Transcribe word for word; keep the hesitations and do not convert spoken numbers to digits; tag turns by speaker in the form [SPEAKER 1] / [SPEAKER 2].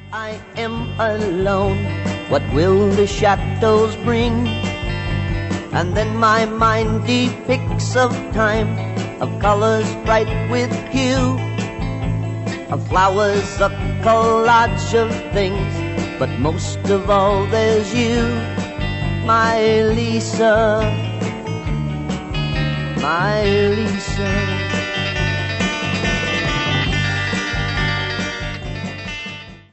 [SPEAKER 1] I am alone, what will the shadows bring? And then my mind depicts of time, of colors bright with hue, of flowers, a collage of things, but most of all there's you, my Lisa, my Lisa.